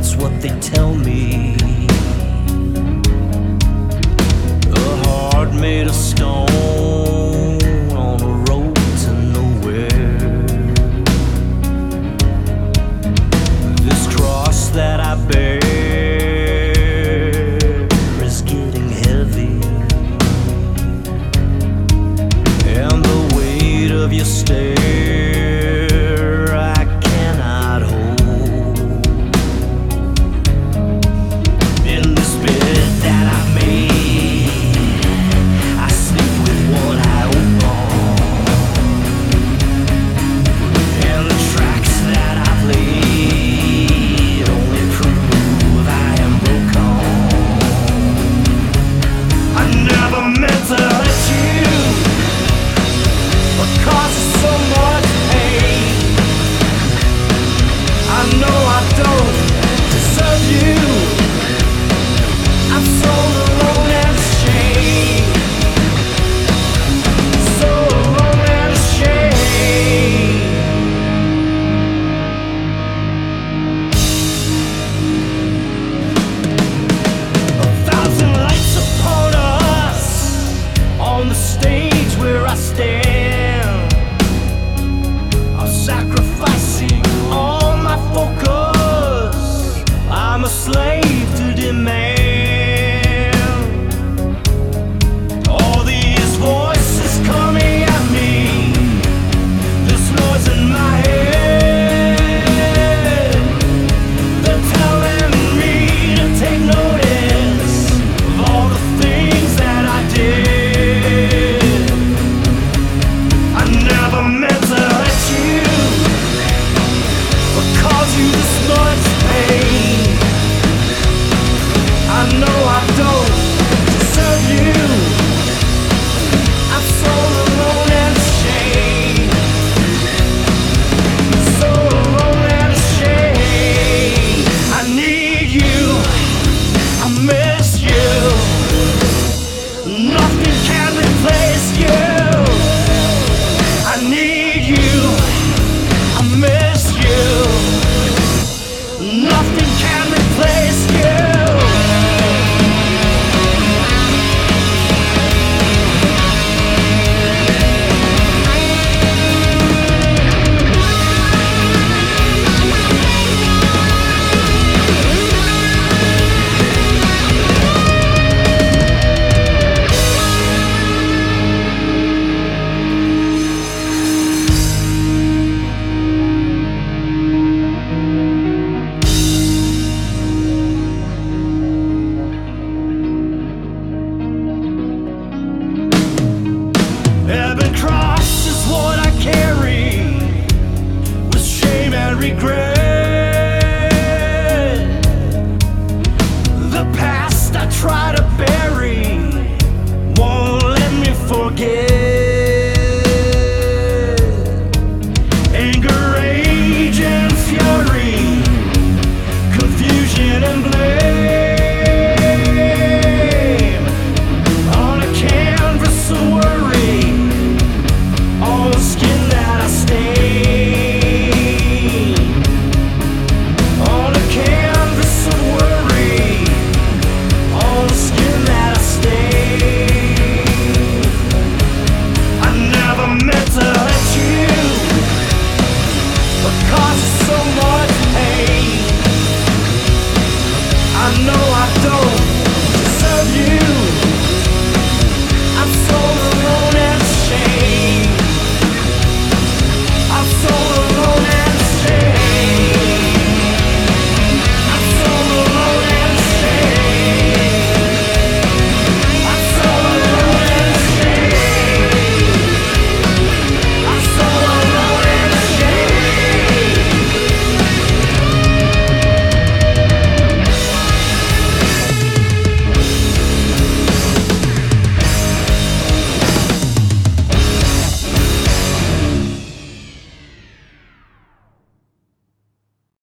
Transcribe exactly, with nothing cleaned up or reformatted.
that's what they tell me. A heart made of stone on a road to nowhere. This cross that I bear is getting heavy, and the weight of your stare I cannot hold. In this bed that I made, I sleep with one eye open, and the tracks that I've laid only prove I am broken. I never meant to let you cause so much pain. I know I don't deserve you. I'm so alone and ashamed, so alone and ashamed. A thousand lights upon us on the stage where I stand, sacrificing all my focus. I'm a slave to demand. All these voices coming at me, this noise in my head, they're telling me to take notice of all the things that I did. I never meant to cause you this much pain.